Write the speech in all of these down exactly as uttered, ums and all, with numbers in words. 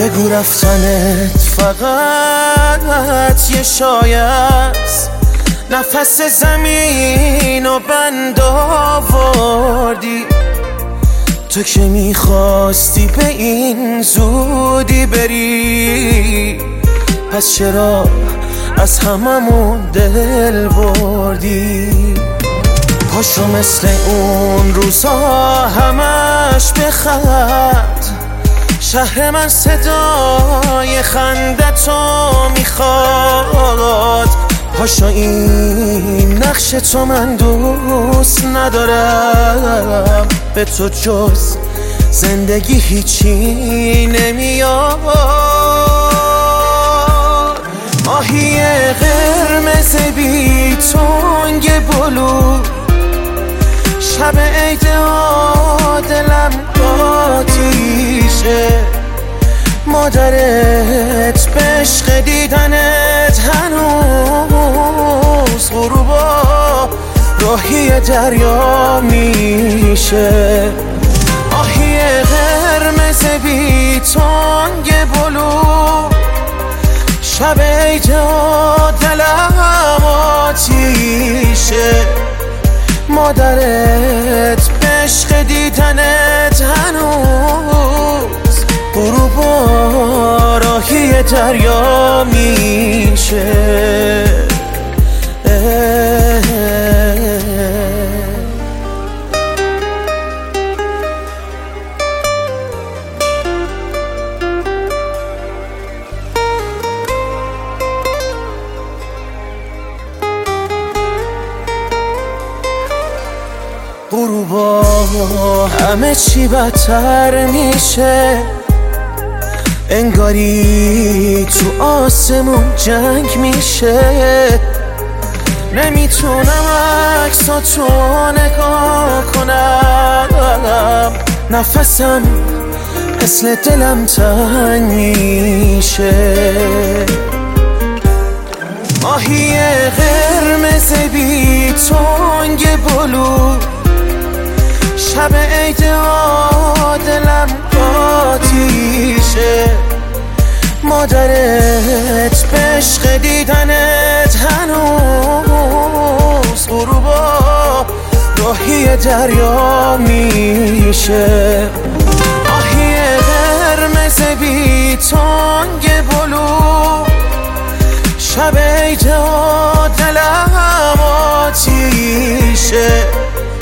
بگو رفتنت فقط یه شایه است، نفس زمین و بند آوردی. تو که میخواستی به این زودی بری، پس چرا از هممون دل بردی؟ پاشو مثل اون روزا همش بخند، شهر من صدای خندتو میخواد. پاشو این نقش تو من دوست ندارم، به تو جز زندگی هیچی نمیاد. ماهی قرمز بی تنگ بلو، شب عید دلم آتیشه. مادرت به عشق دیدنت هنوز غروبا راهی دریا میشه. آهی قرمز بی تنگ بلو، شب عید دلم آتیشه. مادرت به عشق دیدنت هنوز غروبا راهی دریا میشه. غروبا همه چی بدتر میشه، انگاری تو آسمون جنگ میشه. نمیتونم عکساتو نگاه کنم، نفسم مثل دلم تنگ میشه. ماهی قرمز بی تنگ بلو، شب عید دلم آتیشه. مادرت به عشق دیدنت هنوز غروبا راهی دریا میشه. آهی قرمز بی تنگ بلو، شب عید دلم آتیشه.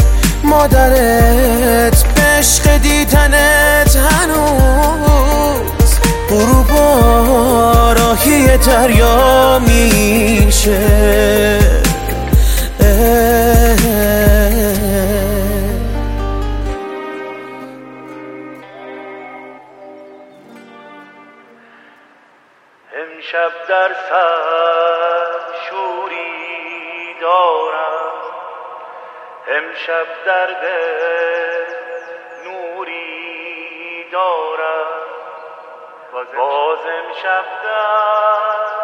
مادرت به عشق دیدنت هنوز غروبا راهی دریا میشه. امشب در سر شوری دارم، امشب در دل نوری دارم، باز امشب در